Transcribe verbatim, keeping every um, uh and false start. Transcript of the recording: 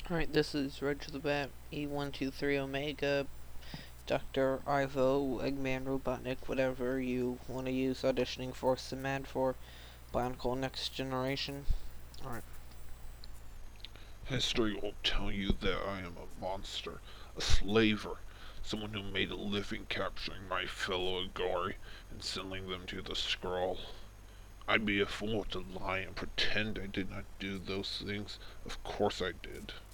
Alright, this is Reg the Bat, E one two three Omega, Doctor Ivo, Eggman, Robotnik, whatever you want to use, auditioning for Samad for Bionicle Next Generation. Alright. History will tell you that I am a monster, a slaver, someone who made a living capturing my fellow Agari and sending them to the Skrull. I'd be a fool to lie and pretend I did not do those things. Of course I did.